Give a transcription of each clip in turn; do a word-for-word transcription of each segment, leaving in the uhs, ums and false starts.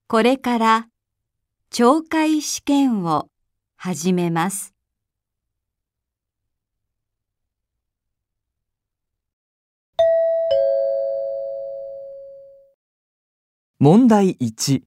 これから懲戒試験を始めます。 問題いち。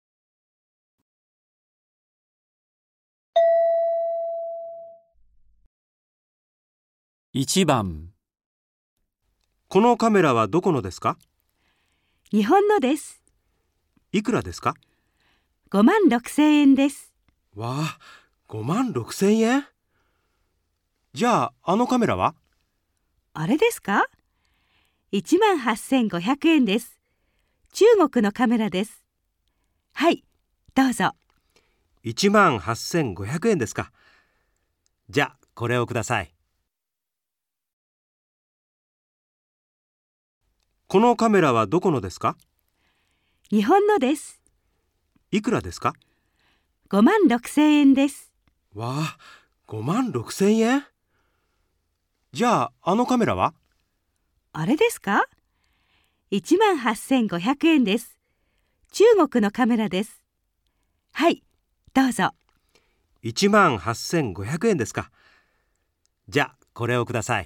いちばん、 このカメラはどこのですか？ 日本のです。 いくらですか？ ごまんろくせんえんです。 わあ、ごまんろくせんえん？じゃあ、あのカメラは？ あれですか？いちまんはっせんごひゃくえんです。中国のカメラです。はい、どうぞ。 いちまんはっせんごひゃくえんですか。じゃあ、これをください。このカメラはどこのですか？ 日本のです。 いくらですか？ ごまんろくせんえんです。 わあ、ごまんろくせんえん？じゃあ、あのカメラは？ あれですか？いちまんはっせんごひゃくえんです。中国のカメラです。はい、どうぞ。 いちまんはっせんごひゃくえんですか。じゃあ、これをください。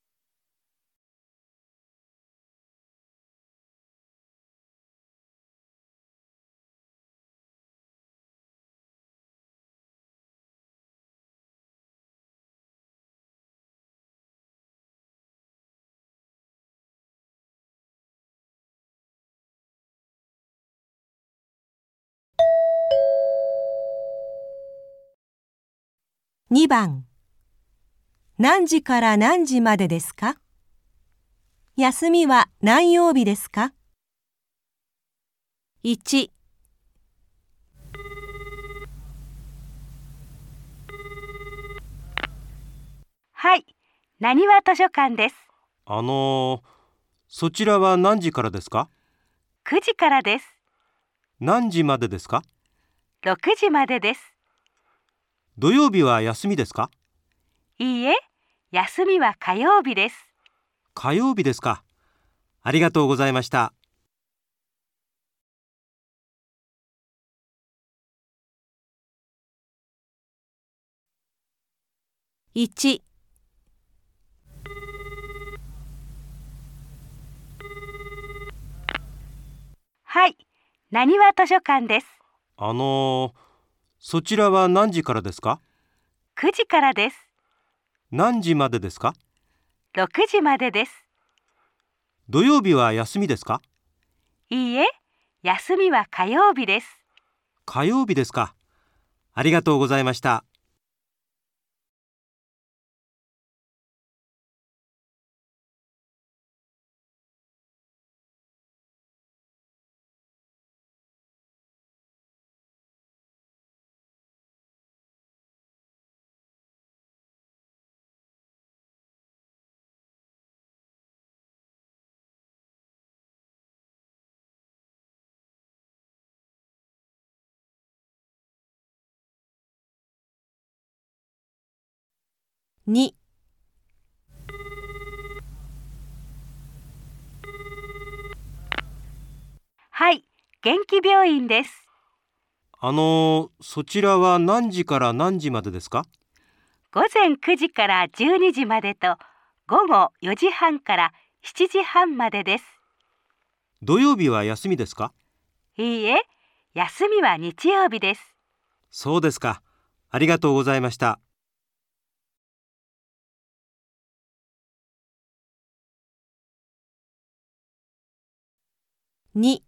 にばん、何時から何時までですか？休みは何曜日ですか？いち、 はい、なにわ図書館です。 あのー、そちらは何時からですか？ くじからです。 何時までですか？ ろくじまでです。 土曜日は休みですか？ いいえ、休みは火曜日です。 火曜日ですか。ありがとうございました。 いち、 はい、なにわ図書館です。 あのー、そちらは何時からですか？ くじからです。 何時までですか？ ろくじまでです。 土曜日は休みですか？ いいえ、休みは火曜日です。 火曜日ですか。ありがとうございました。 に、 はい、元気病院です。 あのー、そちらは何時から何時までですか？ 午前くじからじゅうにじまでと午後よじはんからしちじはんまでです。 土曜日は休みですか？ いいえ、休みは日曜日です。 そうですか。ありがとうございました。 に、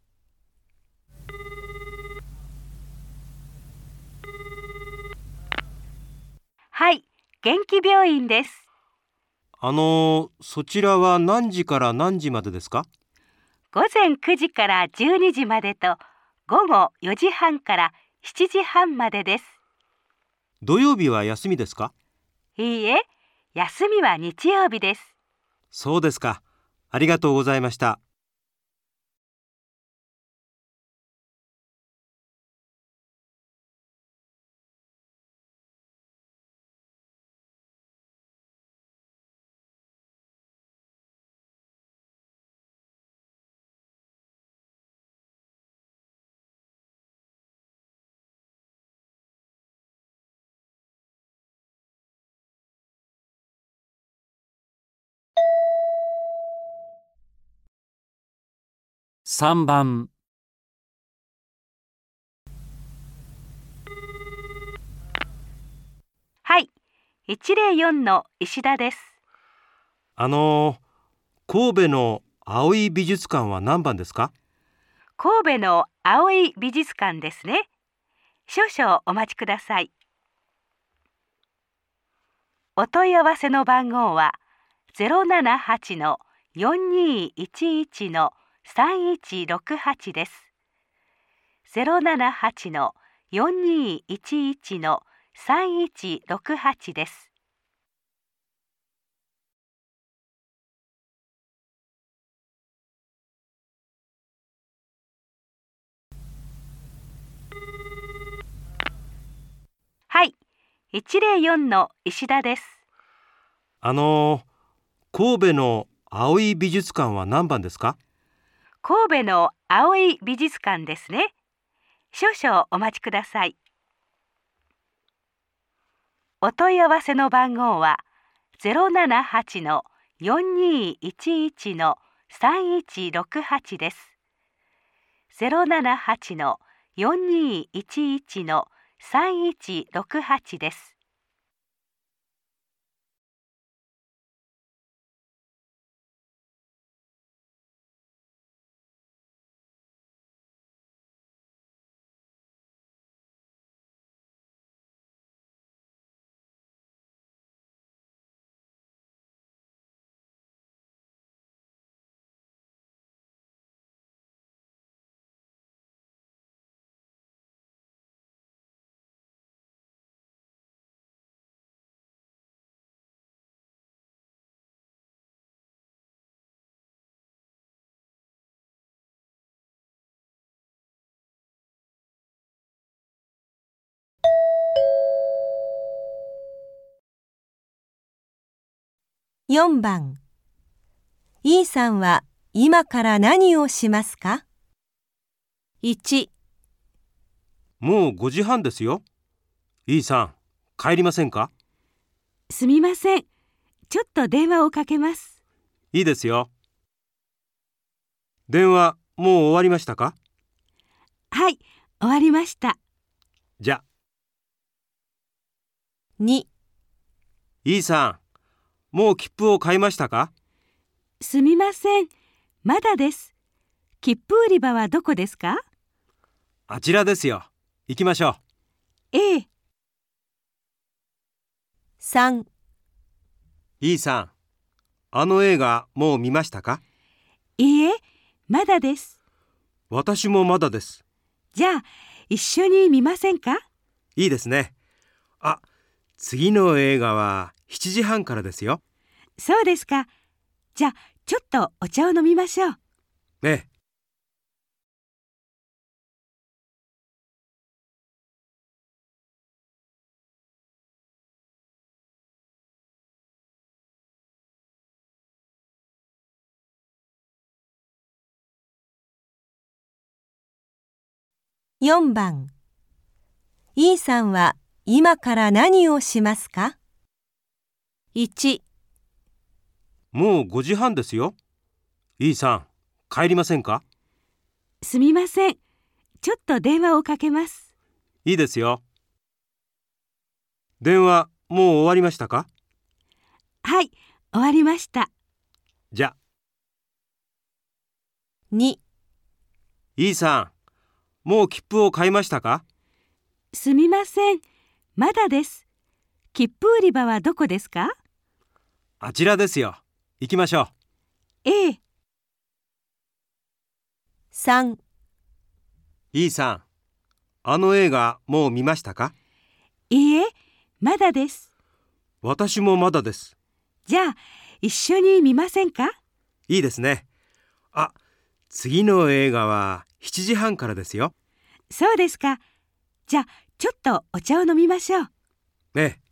はい、元気病院です。 あのー、そちらは何時から何時までですか？ 午前くじからじゅうにじまでと午後よじはんからしちじはんまでです。 土曜日は休みですか？ いいえ、休みは日曜日です。 そうですか。ありがとうございました。 さんばん。 はい、いちぜろよんの石田です。 あのー、神戸の葵美術館は何番ですか？ 神戸の葵美術館ですね。少々お待ちください。お問い合わせの番号は ゼロななはちのよんにいちいちのさんいちろくはち です。ゼロななはちのよんにいちいちのさんいちろくはちです。はい、いちぜろよんの石田です。 あのー、神戸の葵美術館は何番ですか？ 神戸の葵美術館ですね。少々お待ちください。お問い合わせの番号は ゼロななはちのよんにいちいちのさんいちろくはち です。ゼロななはちのよんにいちいちのさんいちろくはち です。 よんばん。E さんは今から何をしますか？いち、 もうごじはんですよ。E さん、帰りませんか？ すみません。ちょっと電話をかけます。 いいですよ。電話、もう終わりましたか？ はい、終わりました。 じゃ。 に、 E さん、もう切符を買いましたか？ すみません。まだです。切符売り場はどこですか？ あちらですよ。行きましょう。 ええ。 さん、 E さん、あの映画もう見ましたか？ いいえ、まだです。 私もまだです。 じゃあ、一緒に見ませんか？ いいですね。あ、次の映画はしちじはんからですよ。 そうですか。じゃあ、ちょっとお茶を飲みましょう。 ええ。 よんばん。E さんは今から何をしますか？いち、 もうごじはんですよ。E さん、帰りませんか？ すみません。ちょっと電話をかけます。 いいですよ。電話、もう終わりましたか？ はい、終わりました。 じゃ。 に、 E さん、もう切符を買いましたか？ すみません。まだです。切符売り場はどこですか？ あちらですよ。行きましょう。 ええ。 さん、 E さん、あの映画もう見ましたか？ いいえ、まだです。 私もまだです。 じゃあ、一緒に見ませんか？ いいですね。あ、次の映画はしちじはんからですよ。 そうですか。じゃあ、ちょっとお茶を飲みましょう。 ええ。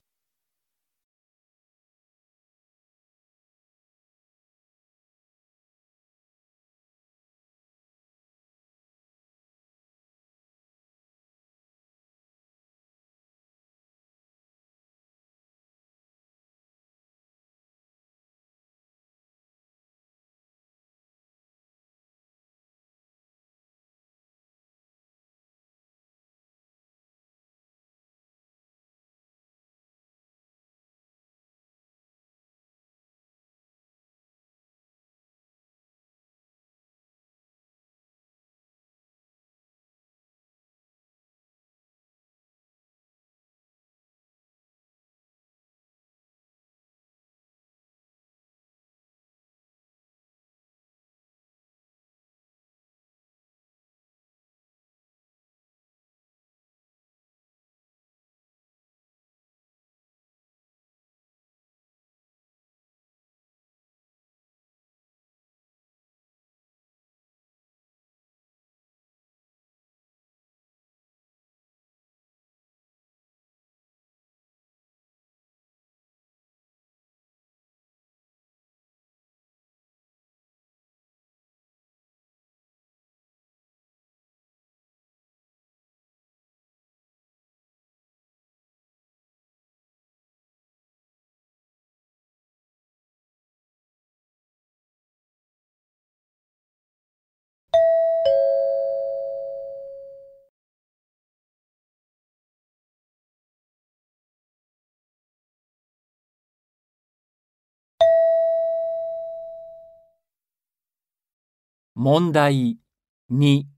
問題に。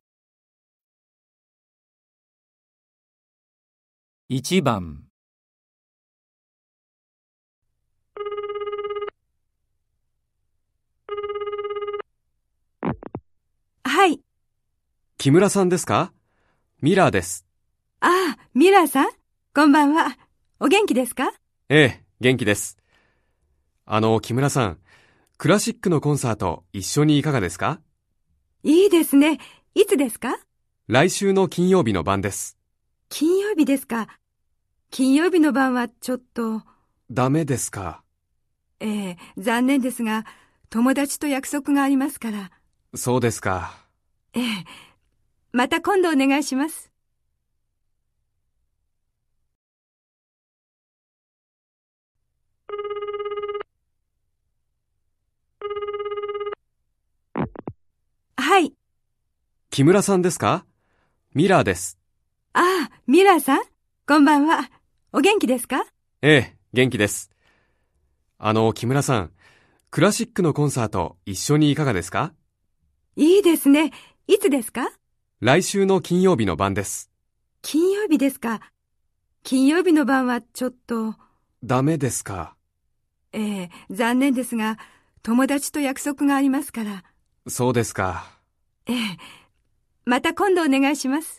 いちばん。 はい。 木村さんですか？ミラーです。 ああ、ミラーさん、こんばんは。お元気ですか？ ええ、元気です。あの、木村さん、クラシックのコンサート一緒にいかがですか？ いいですね。いつですか？ 来週の金曜日の晩です。 金曜日ですか。金曜日の晩はちょっと。 ダメですか？ ええ、残念ですが、友達と約束がありますから。 そうですか。 ええ、また今度お願いします。はい。 木村さんですか？ミラーです。 ああ、ミラーさん、こんばんは。お元気ですか？ ええ、元気です。あの、木村さん、クラシックのコンサート一緒にいかがですか？ いいですね。いつですか？ 来週の金曜日の晩です。 金曜日ですか。金曜日の晩はちょっと。 ダメですか？ ええ、残念ですが、友達と約束がありますから。 そうですか。 ええ、また今度お願いします。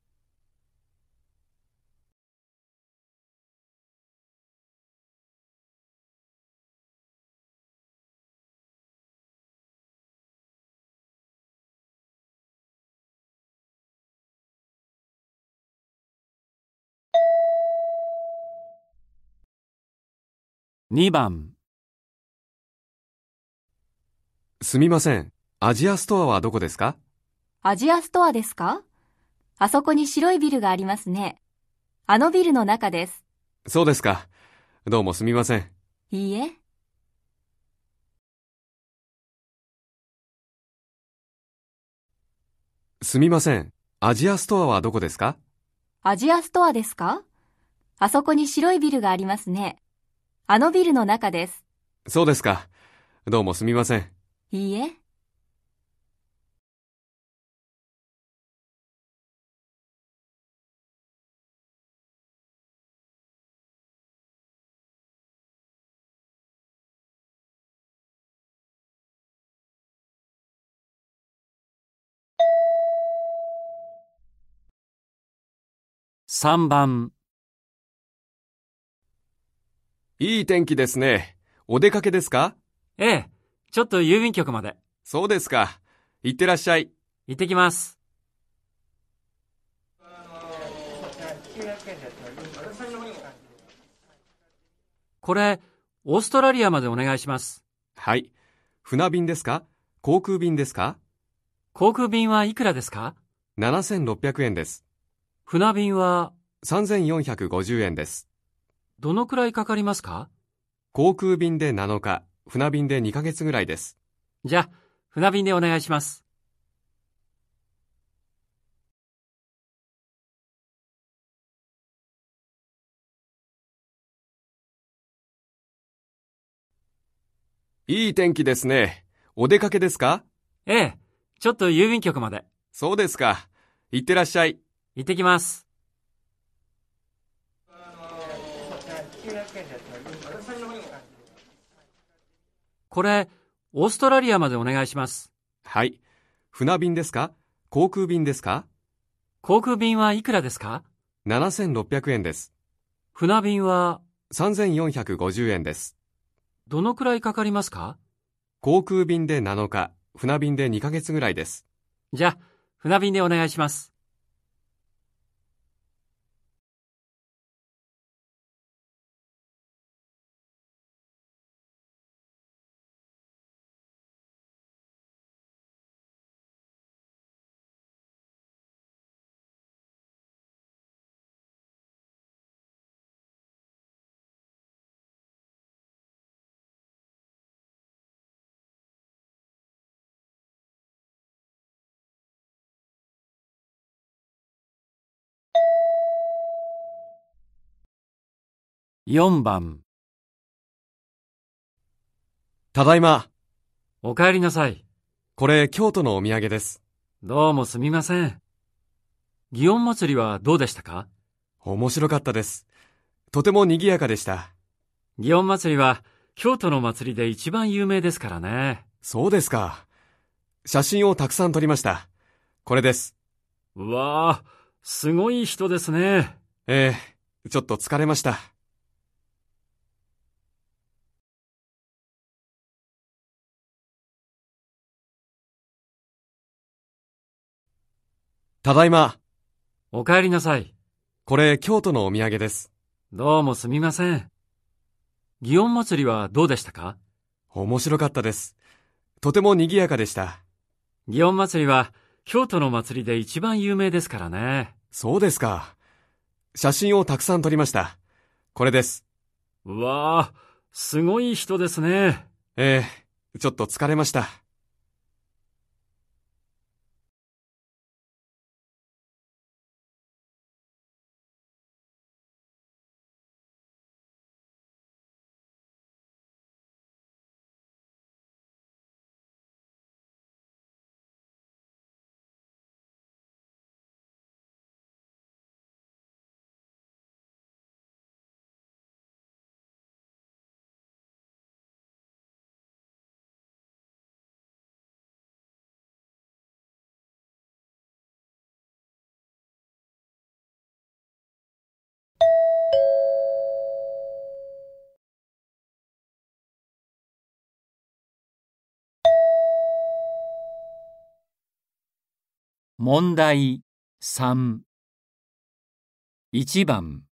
にばん。 すみません。アジアストアはどこですか？ アジアストアですか？あそこに白いビルがありますね。あのビルの中です。 そうですか。どうもすみません。 いいえ。 すみません。アジアストアはどこですか？ アジアストアですか？あそこに白いビルがありますね。あのビルの中です。 そうですか。どうもすみません。 いいえ。 さんばん。 いい天気ですね。お出かけですか？ ええ、ちょっと郵便局まで。 そうですか。行ってらっしゃい。 行ってきます。これ、オーストラリアまでお願いします。 はい。船便ですか？航空便ですか？ 航空便はいくらですか？ ななせんろっぴゃくえんです。 船便はさんぜんよんひゃくごじゅうえんです。 どのくらいかかりますか？ 航空便でなのか、船便でにかげつぐらいです。 じゃあ、船便でお願いします。 いい天気ですね。お出かけですか？ ええ、ちょっと郵便局まで。 そうですか。行ってらっしゃい。 行ってきます。これ、オーストラリアまでお願いします。 はい。船便ですか？航空便ですか？ 航空便はいくらですか？ ななせんろっぴゃくえんです。 船便はさんぜんよんひゃくごじゅうえんです。 どのくらいかかりますか？ 航空便でなのか、船便でにかげつぐらいです。 じゃあ、船便でお願いします。よんばん。 ただいま。 お帰りなさい。 これ京都のお土産です。 どうもすみません。祇園祭りはどうでしたか？ 面白かったです。とても賑やかでした。 祇園祭りは京都の祭りで一番有名ですからね。 そうですか。写真をたくさん撮りました。これです。 うわあ、すごい人ですね。 ええ、ちょっと疲れました。ただいま。 お帰りなさい。 これ京都のお土産です。 どうもすみません。祇園祭りはどうでしたか？ 面白かったです。とても賑やかでした。 祇園祭りは京都の祭りで一番有名ですからね。 そうですか。写真をたくさん撮りました。これです。 うわあ、すごい人ですね。 ええ、ちょっと疲れました。 問題さん。いちばん。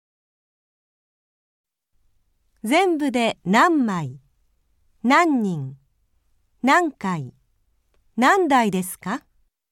全部で何枚、何人、何回、何台ですか？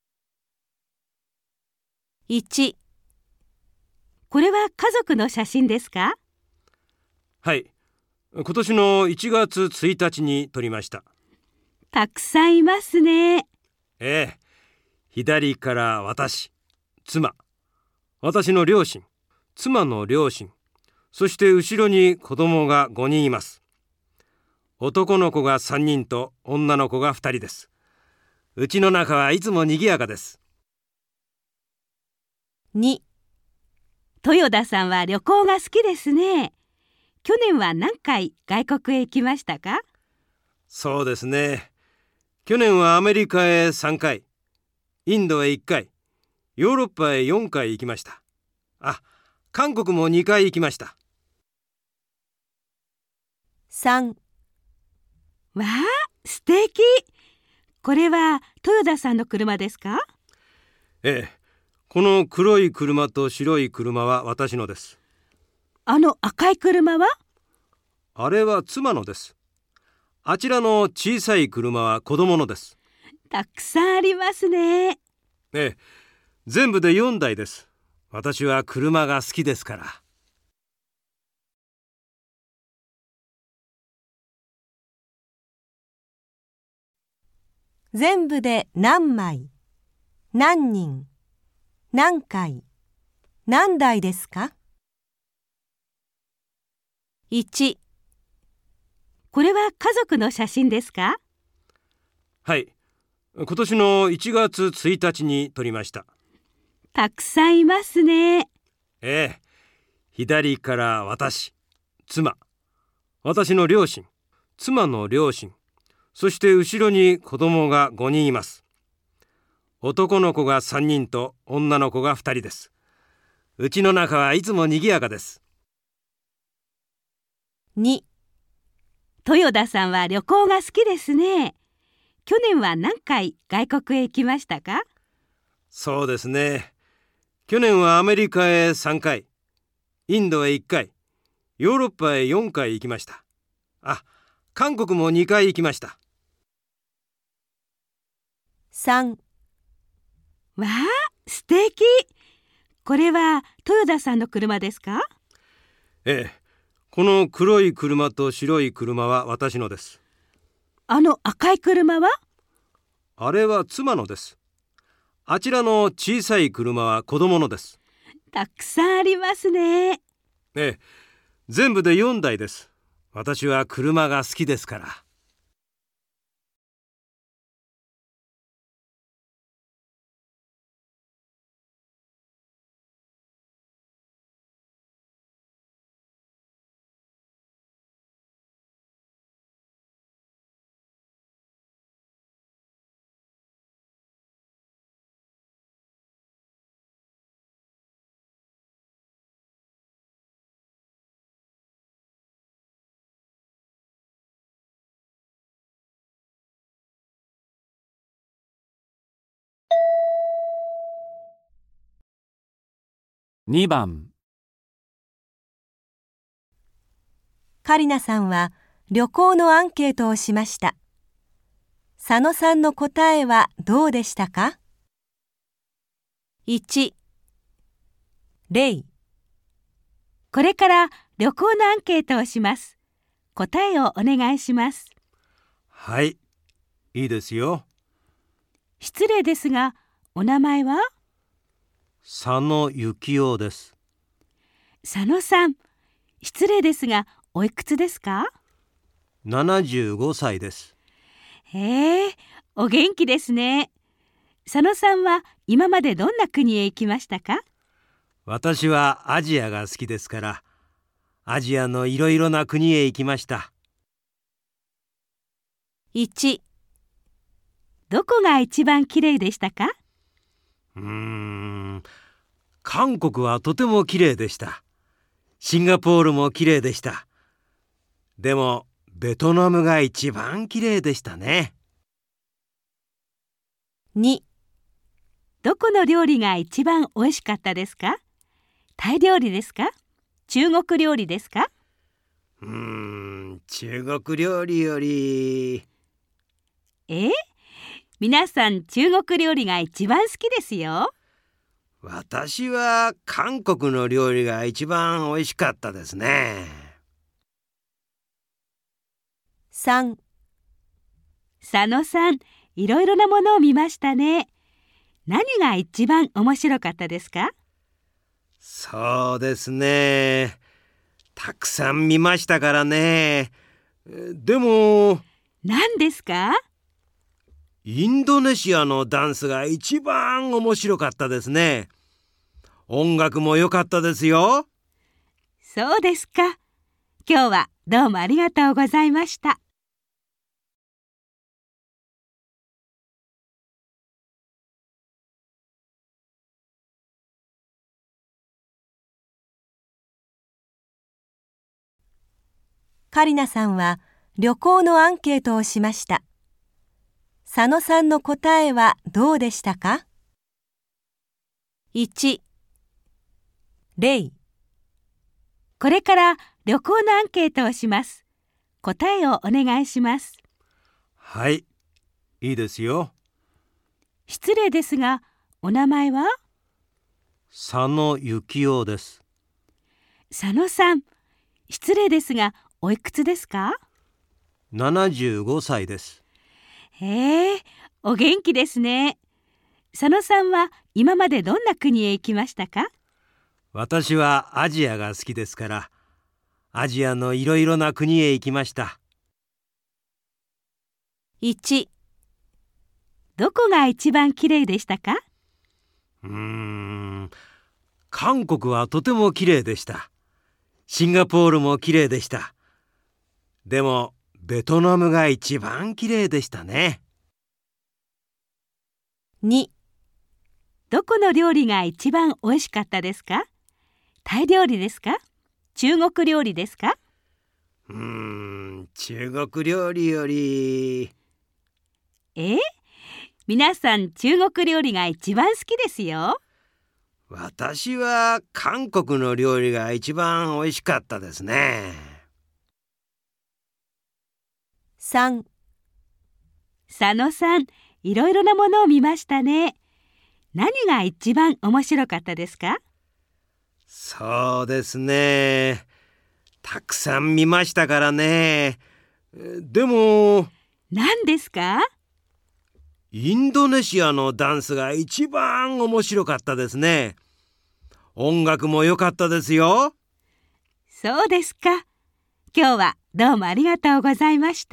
いち、 これは家族の写真ですか？ はい。今年のいちがつついたちに撮りました。 たくさんいますね。 ええ。左から私、妻、私の両親、妻の両親、そして後ろに子供がごにんいます。男の子がさんにんと女の子がふたりです。うちの中はいつも賑やかです。 に、豊田さんは旅行が好きですね。去年は何回外国へ行きましたか？ そうですね。去年はアメリカへさんかい、インドへいっかい、ヨーロッパへよんかい行きました。あ、韓国もにかい行きました。 さん、 わあ、素敵。これは豊田さんの車ですか？ ええ。この黒い車と白い車は私のです。 あの赤い車は？ あれは妻のです。あちらの小さい車は子供のです。 たくさんありますね。 ええ、全部でよんだいです。私は車が好きですから。 全部で何枚、何人、何回、何台ですか？いち、 これは家族の写真ですか？ はい。今年のいちがつついたちに撮りました。 たくさんいますね。 ええ。左から私、妻、私の両親、妻の両親、そして後ろに子供がごにんいます。男の子がさんにんと女の子がふたりです。うちの中はいつも賑やかです。 に、 豊田さんは旅行が好きですね。去年は何回外国へ行きましたか？ そうですね。去年はアメリカへさんかい、インドへいっかい、ヨーロッパへよんかい行きました。あ、韓国もにかい行きました。 さん、 わあ、素敵。これは豊田さんの車ですか？ ええ。この黒い車と白い車は私のです。 あの赤い車は？ あれは妻のです。あちらの小さい車は子供のです。 たくさんありますね。 ええ。全部でよんだいです。私は車が好きですから。 にばんカリナさんは旅行のアンケートをしました。佐野さんの答えはどうでしたか？いち、例。 これから旅行のアンケートをします。答えをお願いします。 はい、いいですよ。 失礼ですが、お名前は？ 佐野幸男です。 佐野さん、失礼ですが、おいくつですか？ ななじゅうごさいです。 へえ、お元気ですね。佐野さんは今までどんな国へ行きましたか？ 私はアジアが好きですから、アジアのいろいろな国へ行きました。 いち、どこが一番きれいでしたか？ うーん、韓国はとてもきれいでした。シンガポールもきれいでした。でもベトナムが一番きれいでしたね。 に、どこの料理が一番おいしかったですか？タイ料理ですか？中国料理ですか？ うーん、中国料理より。 え？皆さん中国料理が一番好きですよ。 私は韓国の料理が一番おいしかったですね。 さん、 佐野さん、いろいろなものを見ましたね。何が一番面白かったですか？ そうですね。たくさん見ましたからね。でも、 何ですか？ インドネシアのダンスが一番面白かったですね。音楽も良かったですよ。 そうですか。今日はどうもありがとうございました。 カリナさんは旅行のアンケートをしました。佐野さんの答えはどうでしたか？いち、例。 これから旅行のアンケートをします。答えをお願いします。 はい、いいですよ。 失礼ですが、お名前は？ 佐野幸男です。 佐野さん、失礼ですが、おいくつですか？ ななじゅうごさいです。 へえ、お元気ですね。佐野さんは今までどんな国へ行きましたか？ 私はアジアが好きですから、アジアのいろいろな国へ行きました。 いち、どこが一番きれいでしたか？ うーん、韓国はとてもきれいでした。シンガポールもきれいでした。でもベトナムが一番きれいでしたね。 に、 どこの料理が一番おいしかったですか？タイ料理ですか？中国料理ですか？ うーん、中国料理より。 え？皆さん中国料理が一番好きですよ。 私は韓国の料理が一番おいしかったですね。 さん、 佐野さん、いろいろなものを見ましたね。何が一番面白かったですか？ そうですね。たくさん見ましたからね。でも、 何ですか？ インドネシアのダンスが一番面白かったですね。音楽も良かったですよ。 そうですか。今日はどうもありがとうございました。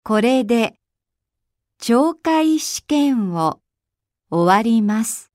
これで懲戒試験を終わります。